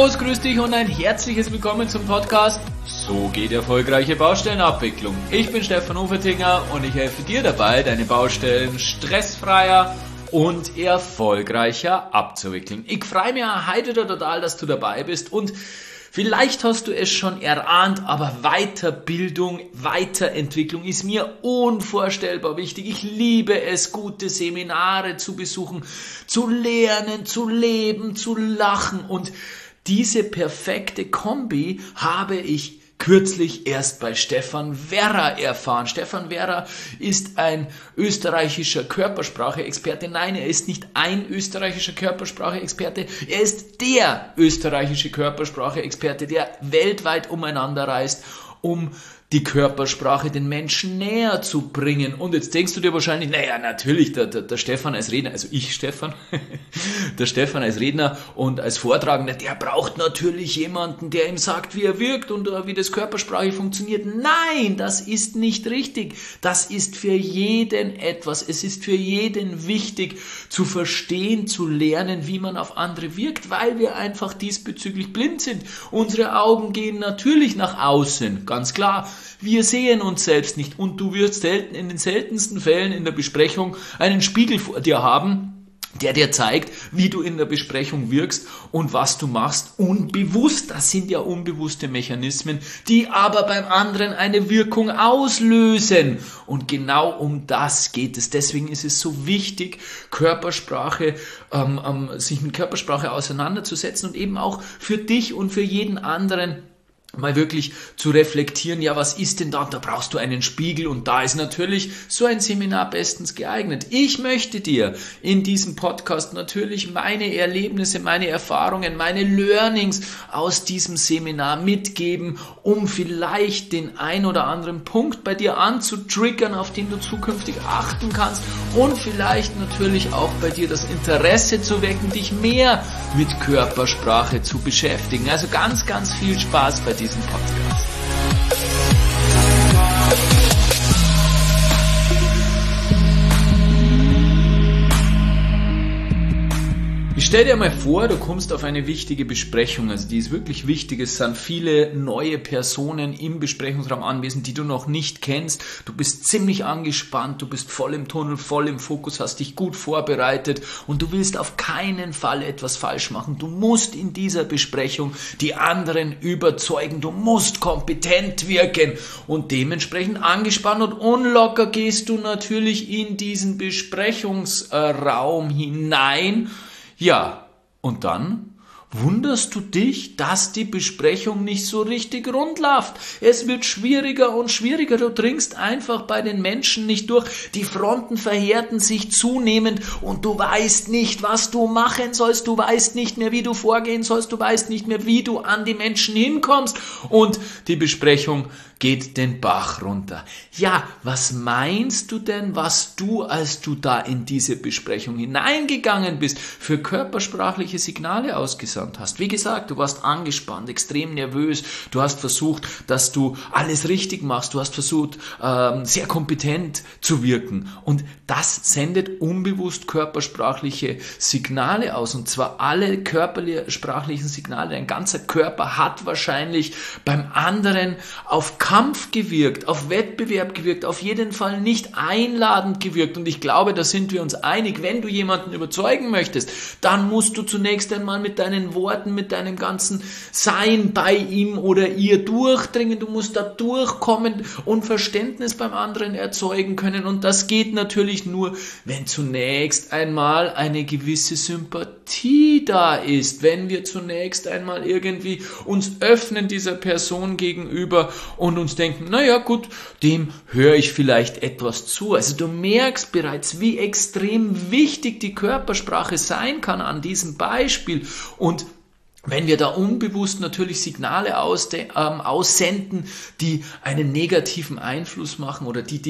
Servus, grüß dich und ein herzliches Willkommen zum Podcast So geht erfolgreiche Baustellenabwicklung. Ich bin Stefan Ufertinger und ich helfe dir dabei, deine Baustellen stressfreier und erfolgreicher abzuwickeln. Ich freue mich heute total, dass du dabei bist und vielleicht hast du es schon erahnt, aber Weiterbildung, Weiterentwicklung ist mir unvorstellbar wichtig. Ich liebe es, gute Seminare zu besuchen, zu lernen, zu leben, zu lachen. Und diese perfekte Kombi habe ich kürzlich erst bei Stefan Werra erfahren. Stefan Werra ist ein österreichischer Körpersprache-Experte. Nein, er ist nicht ein österreichischer Körpersprache-Experte. Er ist der österreichische Körpersprache-Experte, der weltweit umeinander reist, um die Körpersprache den Menschen näher zu bringen. Und jetzt denkst du dir wahrscheinlich, naja, natürlich, der Stefan als Redner, also ich Stefan, der Stefan als Redner und als Vortragender, der braucht natürlich jemanden, der ihm sagt, wie er wirkt und wie das Körpersprache funktioniert. Nein, das ist nicht richtig. Das ist für jeden etwas. Es ist für jeden wichtig, zu verstehen, zu lernen, wie man auf andere wirkt, weil wir einfach diesbezüglich blind sind. Unsere Augen gehen natürlich nach außen, ganz klar. Wir sehen uns selbst nicht und du wirst in den seltensten Fällen in der Besprechung einen Spiegel vor dir haben, der dir zeigt, wie du in der Besprechung wirkst und was du machst unbewusst. Das sind ja unbewusste Mechanismen, die aber beim anderen eine Wirkung auslösen. Und genau um das geht es. Deswegen ist es so wichtig, Körpersprache, sich mit Körpersprache auseinanderzusetzen und eben auch für dich und für jeden anderen mal wirklich zu reflektieren, ja, was ist denn da? Da brauchst du einen Spiegel und da ist natürlich so ein Seminar bestens geeignet. Ich möchte dir in diesem Podcast natürlich meine Erlebnisse, meine Erfahrungen, meine Learnings aus diesem Seminar mitgeben, um vielleicht den ein oder anderen Punkt bei dir anzutriggern, auf den du zukünftig achten kannst und vielleicht natürlich auch bei dir das Interesse zu wecken, dich mehr mit Körpersprache zu beschäftigen. Also ganz, ganz viel Spaß bei diesem Podcast. Ich stell dir mal vor, du kommst auf eine wichtige Besprechung, also die ist wirklich wichtig, es sind viele neue Personen im Besprechungsraum anwesend, die du noch nicht kennst, du bist ziemlich angespannt, du bist voll im Tunnel, voll im Fokus, hast dich gut vorbereitet und du willst auf keinen Fall etwas falsch machen, du musst in dieser Besprechung die anderen überzeugen, du musst kompetent wirken und dementsprechend angespannt und unlocker gehst du natürlich in diesen Besprechungsraum hinein. Ja, und dann wunderst du dich, dass die Besprechung nicht so richtig rund läuft. Es wird schwieriger und schwieriger. Du dringst einfach bei den Menschen nicht durch. Die Fronten verhärten sich zunehmend und du weißt nicht, was du machen sollst. Du weißt nicht mehr, wie du vorgehen sollst. Du weißt nicht mehr, wie du an die Menschen hinkommst. Und die Besprechung geht den Bach runter. Ja, was meinst du denn, was du, als du da in diese Besprechung hineingegangen bist, für körpersprachliche Signale ausgesandt hast? Wie gesagt, du warst angespannt, extrem nervös, du hast versucht, dass du alles richtig machst, du hast versucht, sehr kompetent zu wirken und das sendet unbewusst körpersprachliche Signale aus und zwar alle körpersprachlichen Signale. Dein ganzer Körper hat wahrscheinlich beim anderen auf Kampf gewirkt, auf Wettbewerb gewirkt, auf jeden Fall nicht einladend gewirkt. Und ich glaube, da sind wir uns einig, wenn du jemanden überzeugen möchtest, dann musst du zunächst einmal mit deinen Worten, mit deinem ganzen Sein bei ihm oder ihr durchdringen. Du musst da durchkommen und Verständnis beim anderen erzeugen können. Und das geht natürlich nur, wenn zunächst einmal eine gewisse Sympathie da ist, wenn wir zunächst einmal irgendwie uns öffnen dieser Person gegenüber und uns denken, naja gut, dem höre ich vielleicht etwas zu. Also du merkst bereits, wie extrem wichtig die Körpersprache sein kann an diesem Beispiel. Und wenn wir da unbewusst natürlich Signale aussenden, die einen negativen Einfluss machen oder die dich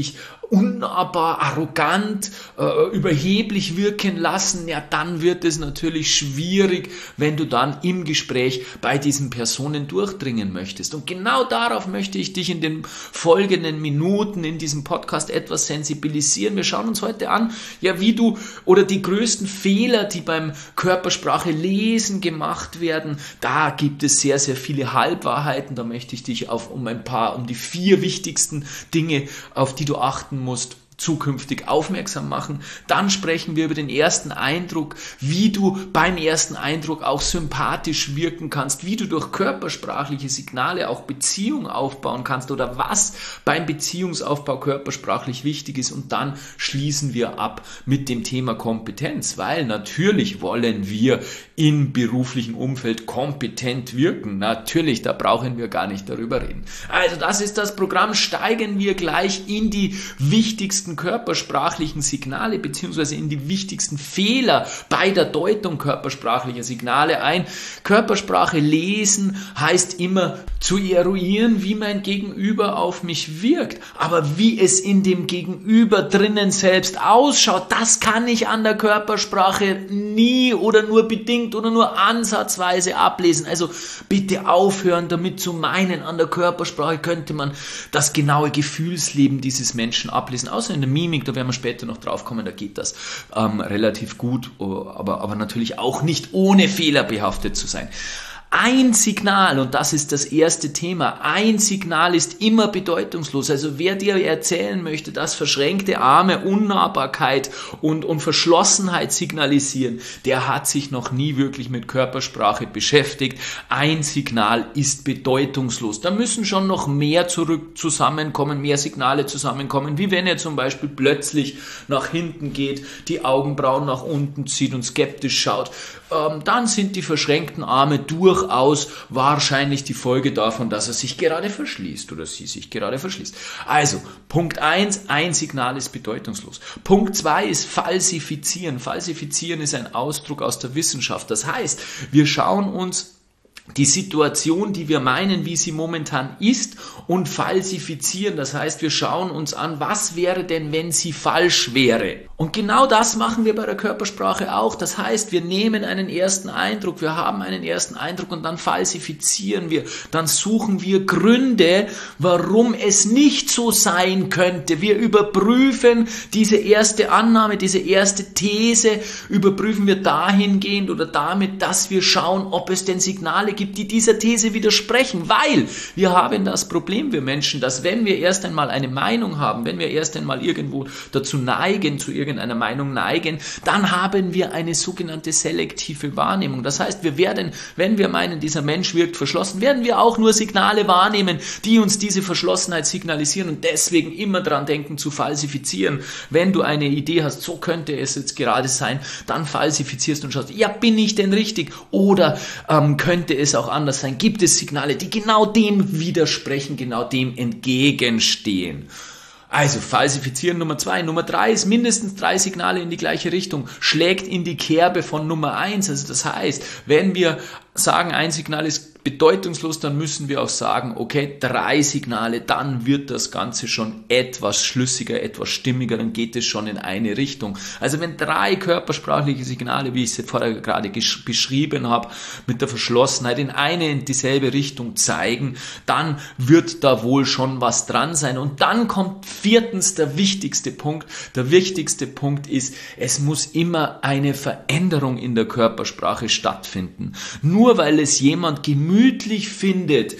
unnahbar, arrogant, überheblich wirken lassen, ja, dann wird es natürlich schwierig, wenn du dann im Gespräch bei diesen Personen durchdringen möchtest. Und genau darauf möchte ich dich in den folgenden Minuten in diesem Podcast etwas sensibilisieren. Wir schauen uns heute an, ja, wie du oder die größten Fehler, die beim Körpersprache lesen gemacht werden, da gibt es sehr, sehr viele Halbwahrheiten. Da möchte ich dich um die 4 wichtigsten Dinge, auf die du achten musst, zukünftig aufmerksam machen. Dann sprechen wir über den ersten Eindruck, wie du beim ersten Eindruck auch sympathisch wirken kannst, wie du durch körpersprachliche Signale auch Beziehung aufbauen kannst oder was beim Beziehungsaufbau körpersprachlich wichtig ist. Und dann schließen wir ab mit dem Thema Kompetenz, weil natürlich wollen wir im beruflichen Umfeld kompetent wirken. Natürlich, da brauchen wir gar nicht darüber reden. Also das ist das Programm. Steigen wir gleich in die wichtigsten körpersprachlichen Signale beziehungsweise in die wichtigsten Fehler bei der Deutung körpersprachlicher Signale ein. Körpersprache lesen heißt immer zu eruieren, wie mein Gegenüber auf mich wirkt. Aber wie es in dem Gegenüber drinnen selbst ausschaut, das kann ich an der Körpersprache nie oder nur bedingt oder nur ansatzweise ablesen. Also bitte aufhören damit zu meinen, an der Körpersprache könnte man das genaue Gefühlsleben dieses Menschen ablesen. Außer in der Mimik, da werden wir später noch drauf kommen, da geht das relativ gut, aber natürlich auch nicht ohne Fehler behaftet zu sein. Ein Signal, und das ist das erste Thema, ein Signal ist immer bedeutungslos. Also wer dir erzählen möchte, dass verschränkte Arme Unnahbarkeit und Verschlossenheit signalisieren, der hat sich noch nie wirklich mit Körpersprache beschäftigt. Ein Signal ist bedeutungslos. Da müssen schon noch mehr zusammenkommen, mehr Signale zusammenkommen, wie wenn er zum Beispiel plötzlich nach hinten geht, die Augenbrauen nach unten zieht und skeptisch schaut. Dann sind die verschränkten Arme durchaus wahrscheinlich die Folge davon, dass er sich gerade verschließt oder sie sich gerade verschließt. Also, Punkt 1, ein Signal ist bedeutungslos. Punkt 2 ist falsifizieren. Falsifizieren ist ein Ausdruck aus der Wissenschaft. Das heißt, wir schauen uns die Situation, die wir meinen, wie sie momentan ist, und falsifizieren. Das heißt, wir schauen uns an, was wäre denn, wenn sie falsch wäre. Und genau das machen wir bei der Körpersprache auch. Das heißt, wir nehmen einen ersten Eindruck, wir haben einen ersten Eindruck und dann falsifizieren wir. Dann suchen wir Gründe, warum es nicht so sein könnte. Wir überprüfen diese erste Annahme, diese erste These, überprüfen wir dahingehend oder damit, dass wir schauen, ob es denn Signale gibt, die dieser These widersprechen, weil wir haben das Problem, wir Menschen, dass wenn wir erst einmal eine Meinung haben, wenn wir erst einmal irgendwo dazu neigen, zu irgendeiner Meinung neigen, dann haben wir eine sogenannte selektive Wahrnehmung. Das heißt, wir werden, wenn wir meinen, dieser Mensch wirkt verschlossen, werden wir auch nur Signale wahrnehmen, die uns diese Verschlossenheit signalisieren und deswegen immer dran denken zu falsifizieren. Wenn du eine Idee hast, so könnte es jetzt gerade sein, dann falsifizierst und schaust, ja, bin ich denn richtig oder könnte es auch anders sein? Gibt es Signale, die genau dem widersprechen, genau dem entgegenstehen? Also falsifizieren Nummer 2. Nummer 3 ist mindestens 3 Signale in die gleiche Richtung, schlägt in die Kerbe von Nummer 1. Also das heißt, wenn wir sagen, ein Signal ist bedeutungslos, dann müssen wir auch sagen, okay, 3 Signale, dann wird das Ganze schon etwas schlüssiger, etwas stimmiger, dann geht es schon in eine Richtung. Also wenn 3 körpersprachliche Signale, wie ich sie vorher gerade beschrieben habe, mit der Verschlossenheit in dieselbe Richtung zeigen, dann wird da wohl schon was dran sein. Und dann kommt 4. der wichtigste Punkt. Der wichtigste Punkt ist, es muss immer eine Veränderung in der Körpersprache stattfinden. Nur weil es jemand gemütlich findet,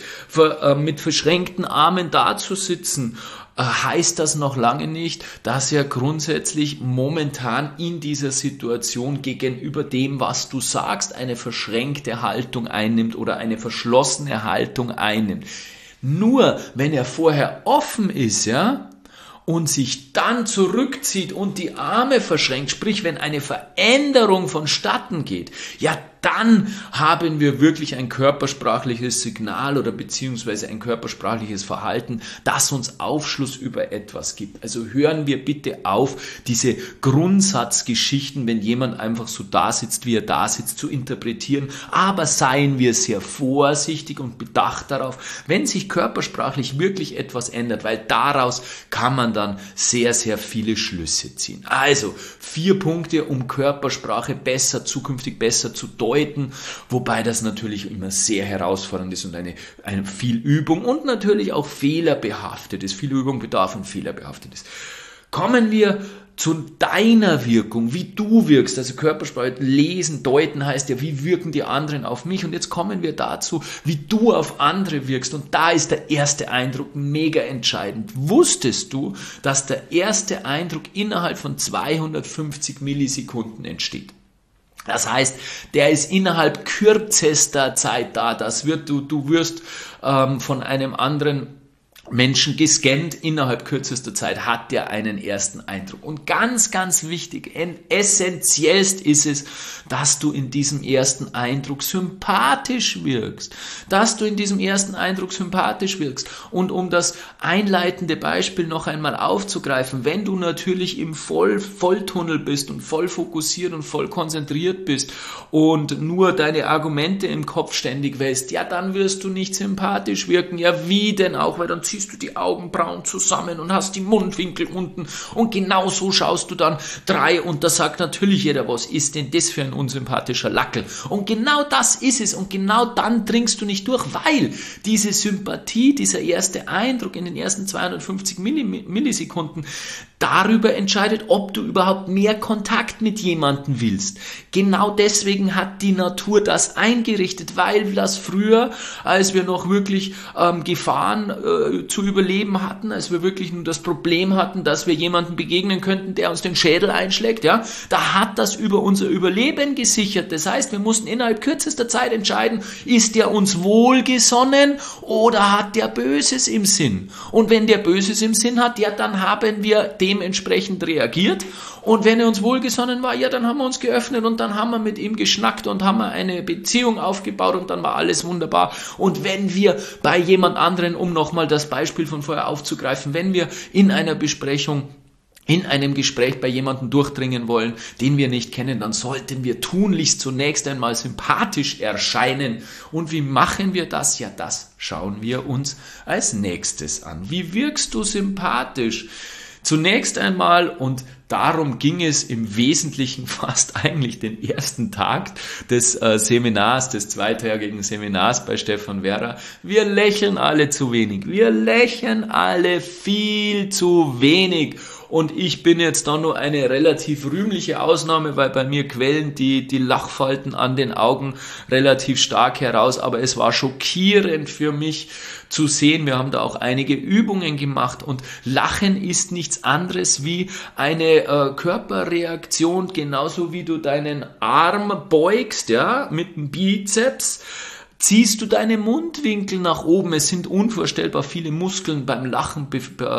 mit verschränkten Armen dazusitzen, heißt das noch lange nicht, dass er grundsätzlich momentan in dieser Situation gegenüber dem, was du sagst, eine verschränkte Haltung einnimmt oder eine verschlossene Haltung einnimmt. Nur wenn er vorher offen ist, ja, und sich dann zurückzieht und die Arme verschränkt, sprich wenn eine Veränderung vonstatten geht, ja dann haben wir wirklich ein körpersprachliches Signal oder beziehungsweise ein körpersprachliches Verhalten, das uns Aufschluss über etwas gibt. Also hören wir bitte auf, diese Grundsatzgeschichten, wenn jemand einfach so da sitzt, wie er da sitzt, zu interpretieren, aber seien wir sehr vorsichtig und bedacht darauf, wenn sich körpersprachlich wirklich etwas ändert, weil daraus kann man dann sehr, sehr viele Schlüsse ziehen. Also 4 Punkte, um Körpersprache zukünftig besser zu deuten, wobei das natürlich immer sehr herausfordernd ist und eine viel Übung und natürlich auch fehlerbehaftet ist. Viel Übung bedarf und fehlerbehaftet ist. Kommen wir zu deiner Wirkung, wie du wirkst. Also Körpersprache lesen, deuten heißt ja, wie wirken die anderen auf mich? Und jetzt kommen wir dazu, wie du auf andere wirkst. Und da ist der erste Eindruck mega entscheidend. Wusstest du, dass der erste Eindruck innerhalb von 250 Millisekunden entsteht? Das heißt, der ist innerhalb kürzester Zeit da. Du wirst von einem anderen Menschen gescannt, innerhalb kürzester Zeit hat der einen ersten Eindruck. Und ganz, ganz wichtig, essentiellst ist es, dass du in diesem ersten Eindruck sympathisch wirkst. Und um das einleitende Beispiel noch einmal aufzugreifen, wenn du natürlich im Volltunnel bist und voll fokussiert und voll konzentriert bist und nur deine Argumente im Kopf ständig wählst, ja, dann wirst du nicht sympathisch wirken. Ja, wie denn auch, weil dann ziehst du die Augenbrauen zusammen und hast die Mundwinkel unten und genau so schaust du dann 3 und da sagt natürlich jeder, was ist denn das für ein unsympathischer Lackel? Und genau das ist es und genau dann dringst du nicht durch, weil diese Sympathie, dieser erste Eindruck in den ersten 250 Millisekunden darüber entscheidet, ob du überhaupt mehr Kontakt mit jemandem willst. Genau deswegen hat die Natur das eingerichtet, weil das früher, als wir noch wirklich Gefahren zu überleben hatten, als wir wirklich nur das Problem hatten, dass wir jemandem begegnen könnten, der uns den Schädel einschlägt, ja, da hat das über unser Überleben gesichert. Das heißt, wir mussten innerhalb kürzester Zeit entscheiden, ist der uns wohlgesonnen oder hat der Böses im Sinn? Und wenn der Böses im Sinn hat, ja, dann haben wir dementsprechend reagiert. Und wenn er uns wohlgesonnen war, ja, dann haben wir uns geöffnet und dann haben wir mit ihm geschnackt und haben wir eine Beziehung aufgebaut und dann war alles wunderbar. Und wenn wir bei jemand anderen, um nochmal das Beispiel von vorher aufzugreifen, wenn wir in einer Besprechung, in einem Gespräch bei jemandem durchdringen wollen, den wir nicht kennen, dann sollten wir tunlichst zunächst einmal sympathisch erscheinen. Und wie machen wir das? Ja, das schauen wir uns als nächstes an. Wie wirkst du sympathisch? Zunächst einmal, und darum ging es im Wesentlichen fast eigentlich den ersten Tag des Seminars, des zweitägigen Seminars bei Stefan Werra. Wir lächeln alle zu wenig. Wir lächeln alle viel zu wenig. Und ich bin jetzt da nur eine relativ rühmliche Ausnahme, weil bei mir quellen die Lachfalten an den Augen relativ stark heraus. Aber es war schockierend für mich zu sehen. Wir haben da auch einige Übungen gemacht und Lachen ist nichts anderes wie eine Körperreaktion, genauso wie du deinen Arm beugst, ja, mit dem Bizeps. Ziehst du deine Mundwinkel nach oben? Es sind unvorstellbar viele Muskeln beim Lachen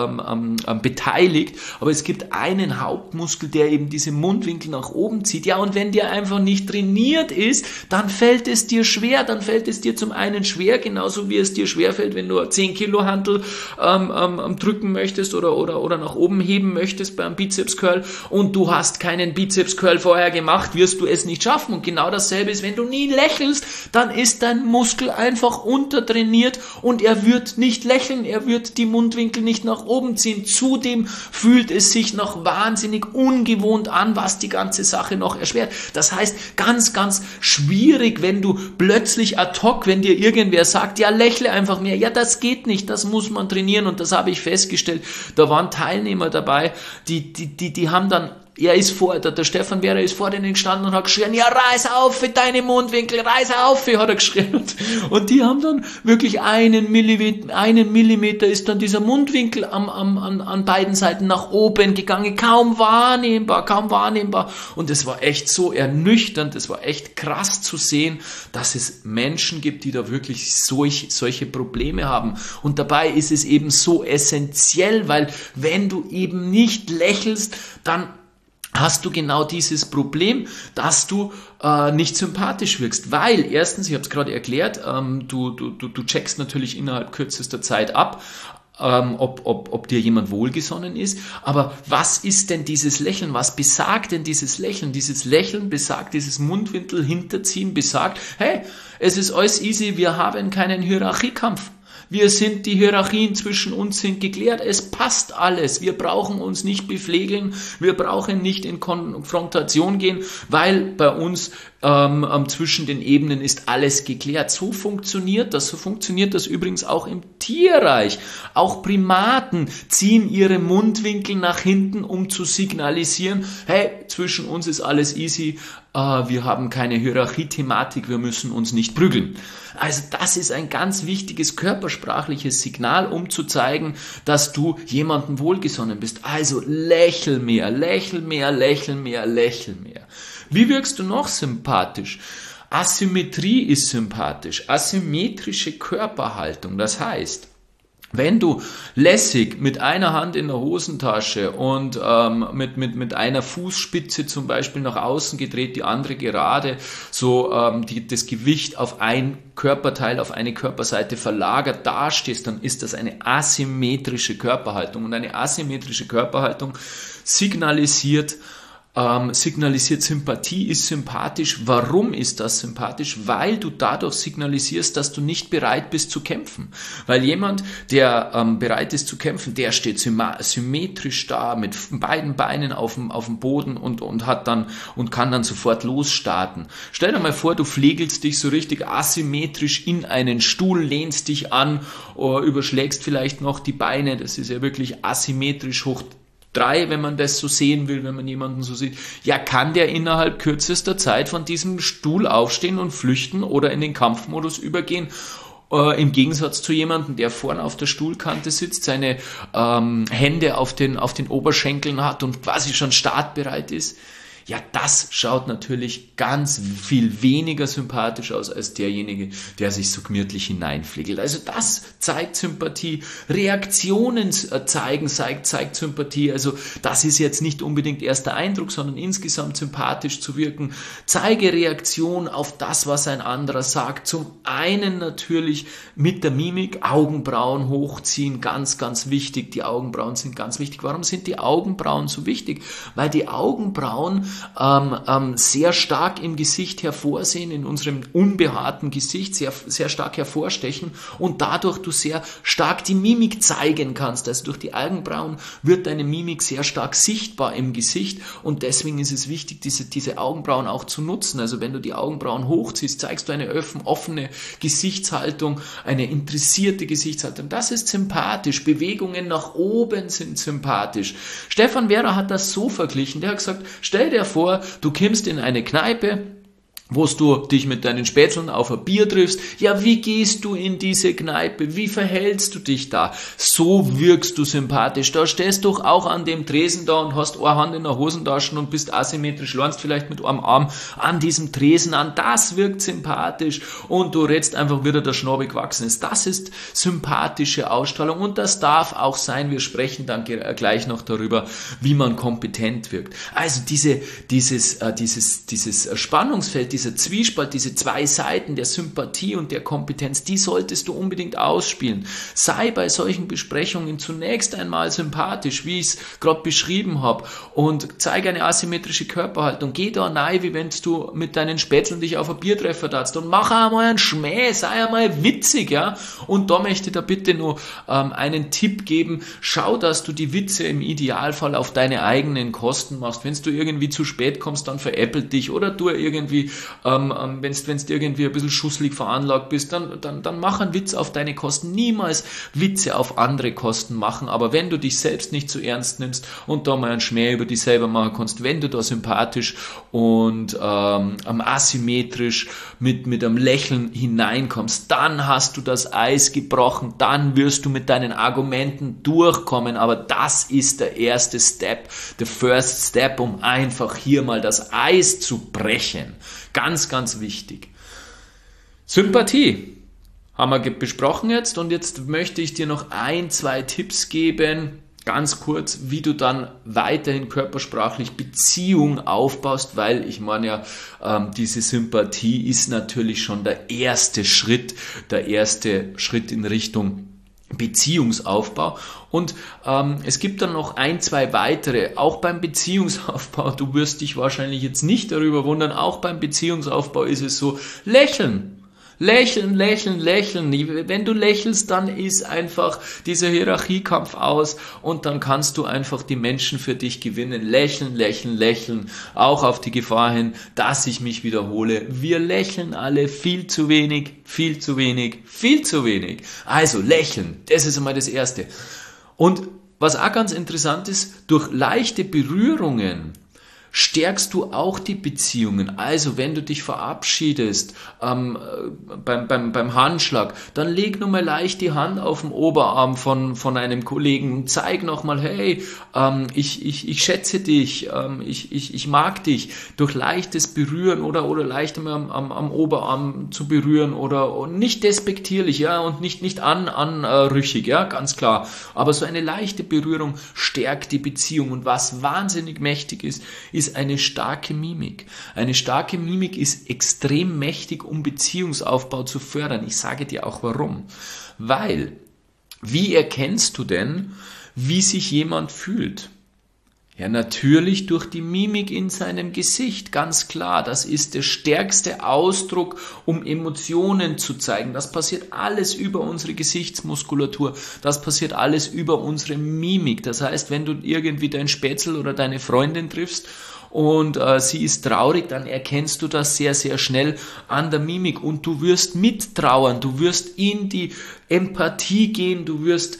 beteiligt, aber es gibt einen Hauptmuskel, der eben diese Mundwinkel nach oben zieht. Ja, und wenn der einfach nicht trainiert ist, dann fällt es dir schwer. Dann fällt es dir zum einen schwer, genauso wie es dir schwerfällt, wenn du 10 Kilo Hantel drücken möchtest oder nach oben heben möchtest beim Bizeps Curl und du hast keinen Bizeps Curl vorher gemacht, wirst du es nicht schaffen. Und genau dasselbe ist, wenn du nie lächelst, dann ist dein Muskel einfach untertrainiert und er wird nicht lächeln, er wird die Mundwinkel nicht nach oben ziehen. Zudem fühlt es sich noch wahnsinnig ungewohnt an, was die ganze Sache noch erschwert. Das heißt, ganz, ganz schwierig, wenn du plötzlich ad hoc, wenn dir irgendwer sagt, ja, lächle einfach mehr. Ja, das geht nicht, das muss man trainieren und das habe ich festgestellt. Da waren Teilnehmer dabei, die haben dann der Stefan Werra ist vor denen gestanden und hat geschrien, ja, reiß auf für deine Mundwinkel, reiß auf, hat er geschrien. Und die haben dann wirklich einen Millimeter ist dann dieser Mundwinkel an beiden Seiten nach oben gegangen, kaum wahrnehmbar. Und es war echt so ernüchternd, es war echt krass zu sehen, dass es Menschen gibt, die da wirklich solche Probleme haben. Und dabei ist es eben so essentiell, weil wenn du eben nicht lächelst, dann hast du genau dieses Problem, dass du nicht sympathisch wirkst. Weil erstens, ich habe es gerade erklärt, du checkst natürlich innerhalb kürzester Zeit ab, ob dir jemand wohlgesonnen ist. Aber was ist denn dieses Lächeln? Was besagt denn dieses Lächeln? Dieses Lächeln besagt, dieses Mundwinkel hinterziehen besagt, hey, es ist alles easy, wir haben keinen Hierarchiekampf. Die Hierarchien zwischen uns sind geklärt, es passt alles, wir brauchen uns nicht beflegeln, wir brauchen nicht in Konfrontation gehen, weil bei uns zwischen den Ebenen ist alles geklärt. So funktioniert das übrigens auch im Tierreich. Auch Primaten ziehen ihre Mundwinkel nach hinten, um zu signalisieren, hey, zwischen uns ist alles easy, wir haben keine Hierarchie-Thematik, wir müssen uns nicht prügeln. Also das ist ein ganz wichtiges körpersprachliches Signal, um zu zeigen, dass du jemandem wohlgesonnen bist. Also lächel mehr, lächel mehr, lächel mehr, lächel mehr. Wie wirkst du noch sympathisch? Asymmetrie ist sympathisch. Asymmetrische Körperhaltung, das heißt, wenn du lässig mit einer Hand in der Hosentasche und mit einer Fußspitze zum Beispiel nach außen gedreht, die andere gerade, so das Gewicht auf ein Körperteil, auf eine Körperseite verlagert dastehst, dann ist das eine asymmetrische Körperhaltung. Und eine asymmetrische Körperhaltung signalisiert Sympathie, ist sympathisch. Warum ist das sympathisch? Weil du dadurch signalisierst, dass du nicht bereit bist zu kämpfen. Weil jemand, der bereit ist zu kämpfen, der steht symmetrisch da mit beiden Beinen auf dem Boden und kann dann sofort losstarten. Stell dir mal vor, du flegelst dich so richtig asymmetrisch in einen Stuhl, lehnst dich an, überschlägst vielleicht noch die Beine. Das ist ja wirklich asymmetrisch hoch 3, wenn man das so sehen will, wenn man jemanden so sieht, ja, kann der innerhalb kürzester Zeit von diesem Stuhl aufstehen und flüchten oder in den Kampfmodus übergehen, im Gegensatz zu jemandem, der vorne auf der Stuhlkante sitzt, seine Hände auf den Oberschenkeln hat und quasi schon startbereit ist. Ja, das schaut natürlich ganz viel weniger sympathisch aus als derjenige, der sich so gemütlich hineinfliegelt. Also das zeigt Sympathie. Reaktionen zeigt Sympathie. Also das ist jetzt nicht unbedingt erster Eindruck, sondern insgesamt sympathisch zu wirken. Zeige Reaktion auf das, was ein anderer sagt. Zum einen natürlich mit der Mimik, Augenbrauen hochziehen, ganz, ganz wichtig. Die Augenbrauen sind ganz wichtig. Warum sind die Augenbrauen so wichtig? Weil die Augenbrauen sehr stark im Gesicht hervorsehen, in unserem unbehaarten Gesicht sehr, sehr stark hervorstechen und dadurch du sehr stark die Mimik zeigen kannst. Also durch die Augenbrauen wird deine Mimik sehr stark sichtbar im Gesicht und deswegen ist es wichtig, diese Augenbrauen auch zu nutzen. Also wenn du die Augenbrauen hochziehst, zeigst du eine offene Gesichtshaltung, eine interessierte Gesichtshaltung. Das ist sympathisch. Bewegungen nach oben sind sympathisch. Stefan Wehrer hat das so verglichen. Der hat gesagt, stell dir vor, du kommst in eine Kneipe, wo du dich mit deinen Spätzeln auf ein Bier triffst. Ja, wie gehst du in diese Kneipe? Wie verhältst du dich da? So wirkst du sympathisch. Da stehst du auch an dem Tresen da und hast eine Hand in der Hosentasche und bist asymmetrisch, lernst vielleicht mit einem Arm an diesem Tresen an. Das wirkt sympathisch und du redst einfach wieder, der Schnabel gewachsen ist. Das ist sympathische Ausstrahlung und das darf auch sein. Wir sprechen dann gleich noch darüber, wie man kompetent wirkt. Also dieses Spannungsfeld, dieser Zwiespalt, diese zwei Seiten der Sympathie und der Kompetenz, die solltest du unbedingt ausspielen. Sei bei solchen Besprechungen zunächst einmal sympathisch, wie ich es gerade beschrieben habe, und zeige eine asymmetrische Körperhaltung. Geh da rein, wie wenn du mit deinen Spätzeln dich auf ein Biertreffer darfst und mach einmal einen Schmäh, sei einmal witzig, ja. Und da möchte ich da bitte nur einen Tipp geben. Schau, dass du die Witze im Idealfall auf deine eigenen Kosten machst. Wenn du irgendwie zu spät kommst, dann veräppelt dich oder du irgendwie wenn du irgendwie ein bisschen schusselig veranlagt bist, dann mach einen Witz auf deine Kosten. Niemals Witze auf andere Kosten machen, aber wenn du dich selbst nicht zu ernst nimmst und da mal einen Schmäh über dich selber machen kannst, wenn du da sympathisch und asymmetrisch mit einem Lächeln hineinkommst, dann hast du das Eis gebrochen, dann wirst du mit deinen Argumenten durchkommen, aber das ist der erste Step, the first step, um einfach hier mal das Eis zu brechen. Ganz, ganz wichtig. Sympathie haben wir besprochen jetzt und jetzt möchte ich dir noch 1, 2 Tipps geben, ganz kurz, wie du dann weiterhin körpersprachlich Beziehung aufbaust, weil ich meine ja, diese Sympathie ist natürlich schon der erste Schritt in Richtung Beziehungsaufbau. Und es gibt dann noch 1, 2 weitere, auch beim Beziehungsaufbau, du wirst dich wahrscheinlich jetzt nicht darüber wundern, auch beim Beziehungsaufbau ist es so, lächeln. Lächeln, lächeln, lächeln. Wenn du lächelst, dann ist einfach dieser Hierarchiekampf aus und dann kannst du einfach die Menschen für dich gewinnen. Lächeln, lächeln, lächeln. Auch auf die Gefahr hin, dass ich mich wiederhole. Wir lächeln alle viel zu wenig, viel zu wenig, viel zu wenig. Also lächeln, das ist einmal das Erste. Und was auch ganz interessant ist, durch leichte Berührungen stärkst du auch die Beziehungen. Also wenn du dich verabschiedest beim Handschlag, dann leg nur mal leicht die Hand auf den Oberarm von einem Kollegen, zeig nochmal, hey, ich schätze dich, ich mag dich, durch leichtes Berühren oder leicht am Oberarm zu berühren oder nicht despektierlich, ja, und nicht anrüchig, ja, ganz klar. Aber so eine leichte Berührung stärkt die Beziehung und was wahnsinnig mächtig ist eine starke Mimik. Eine starke Mimik ist extrem mächtig, um Beziehungsaufbau zu fördern. Ich sage dir auch warum. Weil, wie erkennst du denn, wie sich jemand fühlt? Ja, natürlich durch die Mimik in seinem Gesicht, ganz klar. Das ist der stärkste Ausdruck, um Emotionen zu zeigen. Das passiert alles über unsere Gesichtsmuskulatur. Das passiert alles über unsere Mimik. Das heißt, wenn du irgendwie dein Spätzl oder deine Freundin triffst und sie ist traurig, dann erkennst du das sehr, sehr schnell an der Mimik und du wirst mittrauern, du wirst in die Empathie gehen, du wirst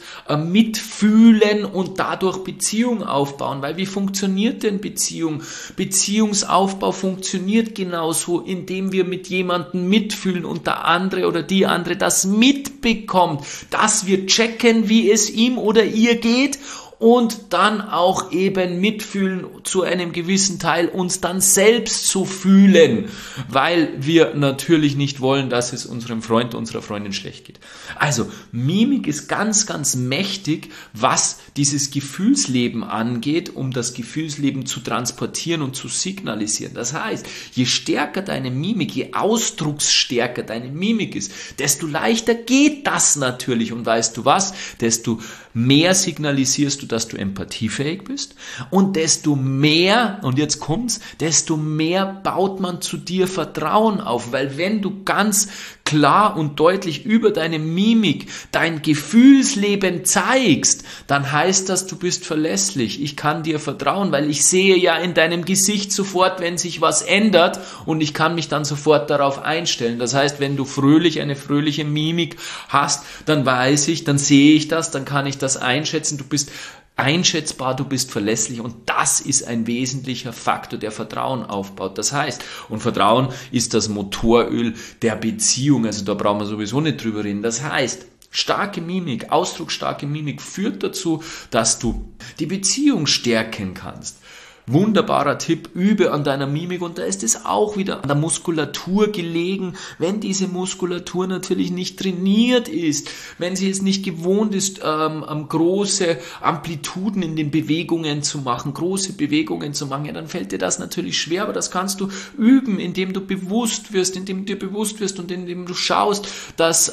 mitfühlen und dadurch Beziehung aufbauen, weil wie funktioniert denn Beziehung? Beziehungsaufbau funktioniert genauso, indem wir mit jemandem mitfühlen und der andere oder die andere das mitbekommt, dass wir checken, wie es ihm oder ihr geht und dann auch eben mitfühlen zu einem gewissen Teil, uns dann selbst zu fühlen, weil wir natürlich nicht wollen, dass es unserem Freund, unserer Freundin schlecht geht. Also Mimik ist ganz, ganz mächtig, was dieses Gefühlsleben angeht, um das Gefühlsleben zu transportieren und zu signalisieren. Das heißt, je stärker deine Mimik, je ausdrucksstärker deine Mimik ist, desto leichter geht das natürlich. Und weißt du was? Desto mehr signalisierst du, dass du empathiefähig bist und desto mehr, und jetzt kommt's, desto mehr baut man zu dir Vertrauen auf, weil wenn du ganz klar und deutlich über deine Mimik dein Gefühlsleben zeigst, dann heißt das, du bist verlässlich. Ich kann dir vertrauen, weil ich sehe ja in deinem Gesicht sofort, wenn sich was ändert und ich kann mich dann sofort darauf einstellen. Das heißt, wenn du eine fröhliche Mimik hast, dann weiß ich, dann sehe ich das, dann kann ich das einschätzen. Du bist einschätzbar, du bist verlässlich und das ist ein wesentlicher Faktor, der Vertrauen aufbaut. Das heißt, und Vertrauen ist das Motoröl der Beziehung, also da brauchen wir sowieso nicht drüber reden. Das heißt, starke Mimik, ausdrucksstarke Mimik führt dazu, dass du die Beziehung stärken kannst. Wunderbarer Tipp, übe an deiner Mimik und da ist es auch wieder an der Muskulatur gelegen, wenn diese Muskulatur natürlich nicht trainiert ist, wenn sie es nicht gewohnt ist, große Amplituden in den Bewegungen zu machen, große Bewegungen zu machen, ja, dann fällt dir das natürlich schwer, aber das kannst du üben, indem du bewusst wirst, indem du dir bewusst wirst und indem du schaust, dass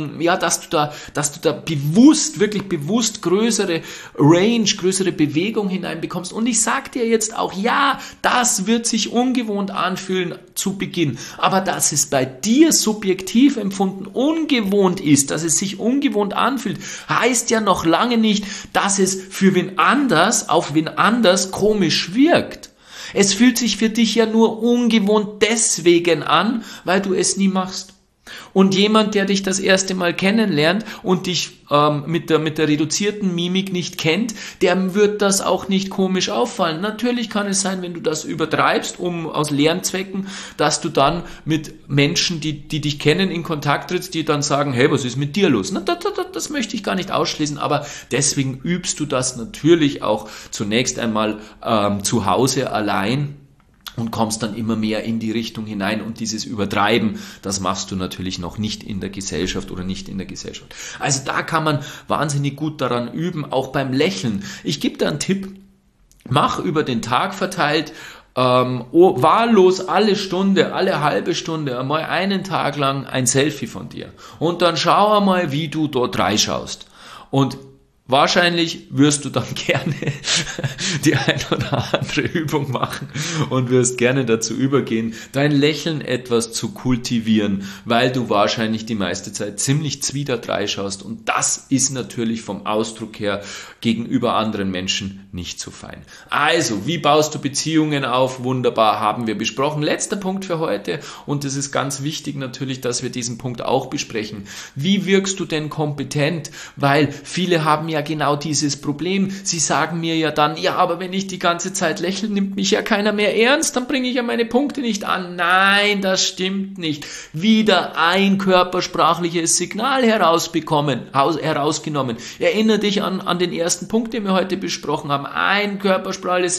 du da wirklich bewusst größere Range, größere Bewegung hineinbekommst und ich sag dir jetzt auch, ja, das wird sich ungewohnt anfühlen zu Beginn, aber dass es bei dir subjektiv empfunden ungewohnt ist, dass es sich ungewohnt anfühlt, heißt ja noch lange nicht, dass es auf wen anders komisch wirkt. Es fühlt sich für dich ja nur ungewohnt deswegen an, weil du es nie machst. Und jemand, der dich das erste Mal kennenlernt und dich mit der reduzierten Mimik nicht kennt, der wird das auch nicht komisch auffallen. Natürlich kann es sein, wenn du das übertreibst, aus Lernzwecken, dass du dann mit Menschen, die dich kennen, in Kontakt trittst, die dann sagen, hey, was ist mit dir los? Das möchte ich gar nicht ausschließen, aber deswegen übst du das natürlich auch zunächst einmal zu Hause allein. und kommst dann immer mehr in die Richtung hinein und dieses Übertreiben, das machst du natürlich noch nicht in der Gesellschaft oder nicht in der Gesellschaft. Also da kann man wahnsinnig gut daran üben, auch beim Lächeln. Ich gebe da einen Tipp, mach über den Tag verteilt wahllos alle Stunde, alle halbe Stunde, einmal einen Tag lang ein Selfie von dir und dann schau einmal, wie du dort reinschaust und wahrscheinlich wirst du dann gerne die ein oder andere Übung machen und wirst gerne dazu übergehen, dein Lächeln etwas zu kultivieren, weil du wahrscheinlich die meiste Zeit ziemlich zwiedert reinschaust und das ist natürlich vom Ausdruck her gegenüber anderen Menschen nicht so fein. Also, wie baust du Beziehungen auf? Wunderbar, haben wir besprochen. Letzter Punkt für heute und es ist ganz wichtig natürlich, dass wir diesen Punkt auch besprechen. Wie wirkst du denn kompetent? Weil viele haben ja genau dieses Problem. Sie sagen mir ja dann, ja, aber wenn ich die ganze Zeit lächle, nimmt mich ja keiner mehr ernst, dann bringe ich ja meine Punkte nicht an. Nein, das stimmt nicht. Wieder ein körpersprachliches Signal herausgenommen. Erinnere dich an den ersten Punkt, den wir heute besprochen haben. Ein körpersprachliches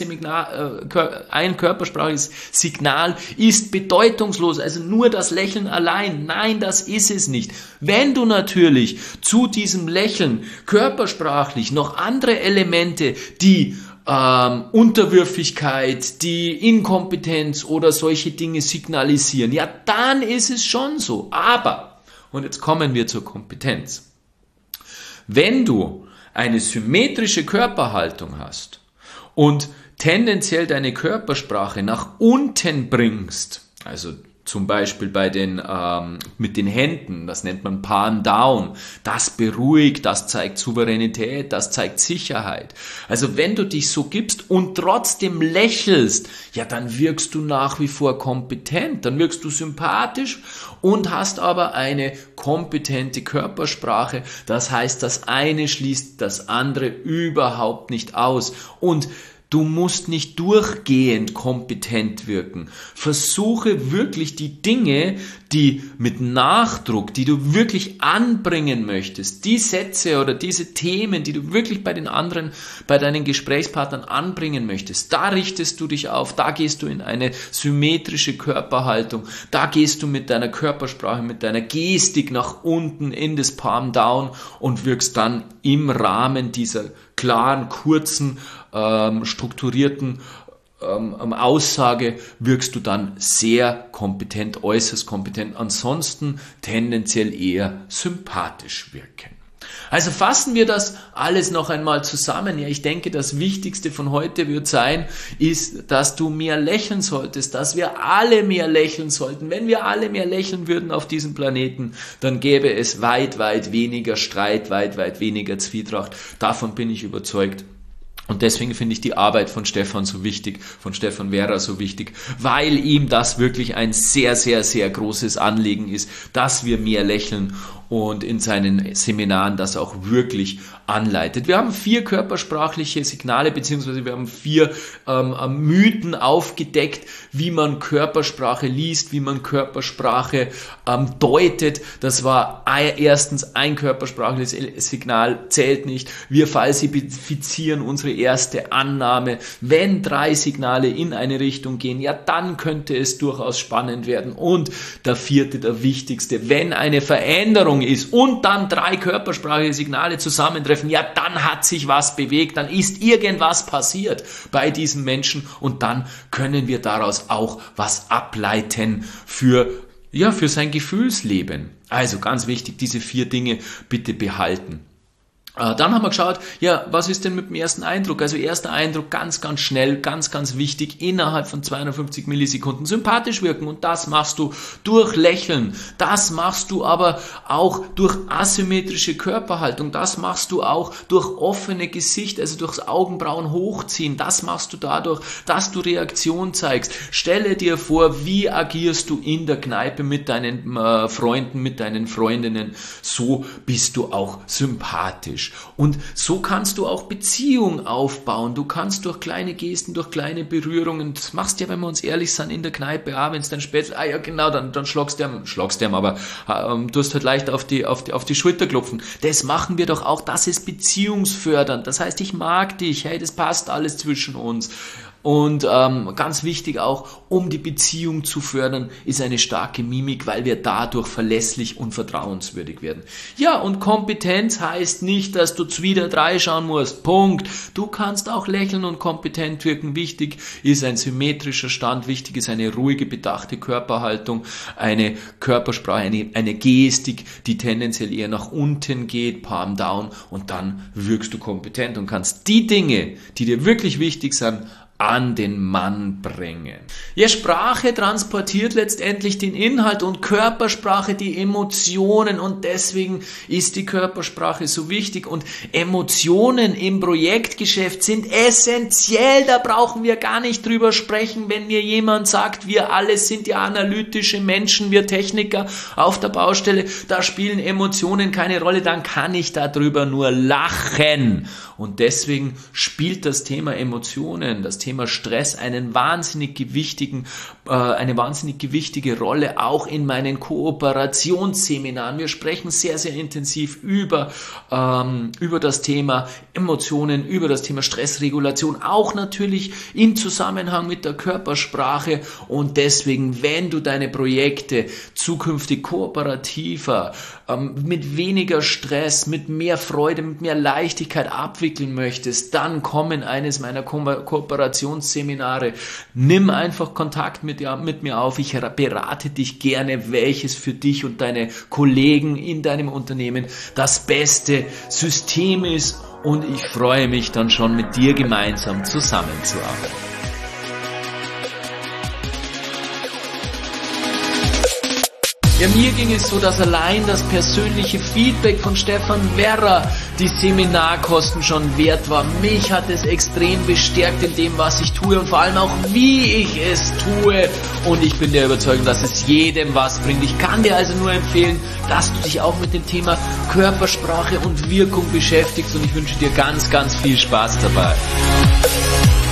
Signal ist bedeutungslos, also nur das Lächeln allein. Nein, das ist es nicht. Wenn du natürlich zu diesem Lächeln körpersprachlich noch andere Elemente, die Unterwürfigkeit, die Inkompetenz oder solche Dinge signalisieren, ja, dann ist es schon so. Aber, und jetzt kommen wir zur Kompetenz. Wenn du eine symmetrische Körperhaltung hast und tendenziell deine Körpersprache nach unten bringst, also zum Beispiel mit den Händen, das nennt man Palm Down, das beruhigt, das zeigt Souveränität, das zeigt Sicherheit. Also wenn du dich so gibst und trotzdem lächelst, ja, dann wirkst du nach wie vor kompetent, dann wirkst du sympathisch und hast aber eine kompetente Körpersprache. Das heißt, das eine schließt das andere überhaupt nicht aus und du musst nicht durchgehend kompetent wirken. Versuche wirklich die Dinge, die mit Nachdruck, die du wirklich anbringen möchtest, die Sätze oder diese Themen, die du wirklich bei den anderen, bei deinen Gesprächspartnern anbringen möchtest, da richtest du dich auf, da gehst du in eine symmetrische Körperhaltung, da gehst du mit deiner Körpersprache, mit deiner Gestik nach unten in das Palm Down und wirkst dann im Rahmen dieser klaren, kurzen, strukturierten Aussage wirkst du dann sehr kompetent, äußerst kompetent, ansonsten tendenziell eher sympathisch wirken. Also fassen wir das alles noch einmal zusammen. Ja, ich denke, das Wichtigste von heute wird sein, ist, dass du mehr lächeln solltest, dass wir alle mehr lächeln sollten. Wenn wir alle mehr lächeln würden auf diesem Planeten, dann gäbe es weit, weit weniger Streit, weit, weit weniger Zwietracht. Davon bin ich überzeugt. Und deswegen finde ich die Arbeit von Stefan so wichtig, von Stefan Wehrer so wichtig, weil ihm das wirklich ein sehr, sehr, sehr großes Anliegen ist, dass wir mehr lächeln und in seinen Seminaren das auch wirklich anleitet. Wir haben 4 körpersprachliche Signale, beziehungsweise wir haben 4 Mythen aufgedeckt, wie man Körpersprache liest, wie man Körpersprache deutet. Das war erstens, ein körpersprachliches Signal zählt nicht. Wir falsifizieren unsere erste Annahme. Wenn 3 Signale in eine Richtung gehen, ja, dann könnte es durchaus spannend werden. Und der 4., der wichtigste, wenn eine Veränderung ist und dann 3 körpersprachliche Signale zusammentreffen, ja, dann hat sich was bewegt, dann ist irgendwas passiert bei diesem Menschen und dann können wir daraus auch was ableiten für sein Gefühlsleben. Also ganz wichtig, diese 4 Dinge bitte behalten. Dann haben wir geschaut, ja, was ist denn mit dem ersten Eindruck? Also erster Eindruck ganz, ganz schnell, ganz, ganz wichtig, innerhalb von 250 Millisekunden sympathisch wirken und das machst du durch Lächeln, das machst du aber auch durch asymmetrische Körperhaltung, das machst du auch durch offene Gesicht, also durchs Augenbrauen hochziehen, das machst du dadurch, dass du Reaktion zeigst. Stelle dir vor, wie agierst du in der Kneipe mit deinen Freunden, mit deinen Freundinnen, so bist du auch sympathisch. Und so kannst du auch Beziehungen aufbauen. Du kannst durch kleine Gesten, durch kleine Berührungen, das machst du ja, wenn wir uns ehrlich sind, in der Kneipe, wenn es dann spät ist, ja genau, dann schlagst du ihm, aber du hast halt leicht auf die Schulter klopfen. Das machen wir doch auch, das ist beziehungsfördernd. Das heißt, ich mag dich, hey, das passt alles zwischen uns. Und ganz wichtig auch, um die Beziehung zu fördern, ist eine starke Mimik, weil wir dadurch verlässlich und vertrauenswürdig werden. Ja, und Kompetenz heißt nicht, dass du wieder 3 schauen musst. Punkt. Du kannst auch lächeln und kompetent wirken. Wichtig ist ein symmetrischer Stand, wichtig ist eine ruhige, bedachte Körperhaltung, eine Körpersprache, eine Gestik, die tendenziell eher nach unten geht, Palm down, und dann wirkst du kompetent und kannst die Dinge, die dir wirklich wichtig sind, an den Mann bringen. Ja, Sprache transportiert letztendlich den Inhalt und Körpersprache die Emotionen, und deswegen ist die Körpersprache so wichtig, und Emotionen im Projektgeschäft sind essentiell, da brauchen wir gar nicht drüber sprechen. Wenn mir jemand sagt, wir alle sind ja analytische Menschen, wir Techniker auf der Baustelle, da spielen Emotionen keine Rolle, dann kann ich darüber nur lachen. Und deswegen spielt das Thema Emotionen, das Thema Stress eine wahnsinnig gewichtige Rolle, auch in meinen Kooperationsseminaren. Wir sprechen sehr, sehr intensiv über das Thema Emotionen, über das Thema Stressregulation, auch natürlich im Zusammenhang mit der Körpersprache. Und deswegen, wenn du deine Projekte zukünftig kooperativer, mit weniger Stress, mit mehr Freude, mit mehr Leichtigkeit abwickeln möchtest, dann komm in eines meiner Kooperationsseminare. Nimm einfach Kontakt mit mir auf. Ich berate dich gerne, welches für dich und deine Kollegen in deinem Unternehmen das beste System ist, und ich freue mich dann schon, mit dir gemeinsam zusammenzuarbeiten. Ja, mir ging es so, dass allein das persönliche Feedback von Stefan Werrer die Seminarkosten schon wert war. Mich hat es extrem bestärkt in dem, was ich tue, und vor allem auch, wie ich es tue. Und ich bin der Überzeugung, dass es jedem was bringt. Ich kann dir also nur empfehlen, dass du dich auch mit dem Thema Körpersprache und Wirkung beschäftigst, und ich wünsche dir ganz, ganz viel Spaß dabei.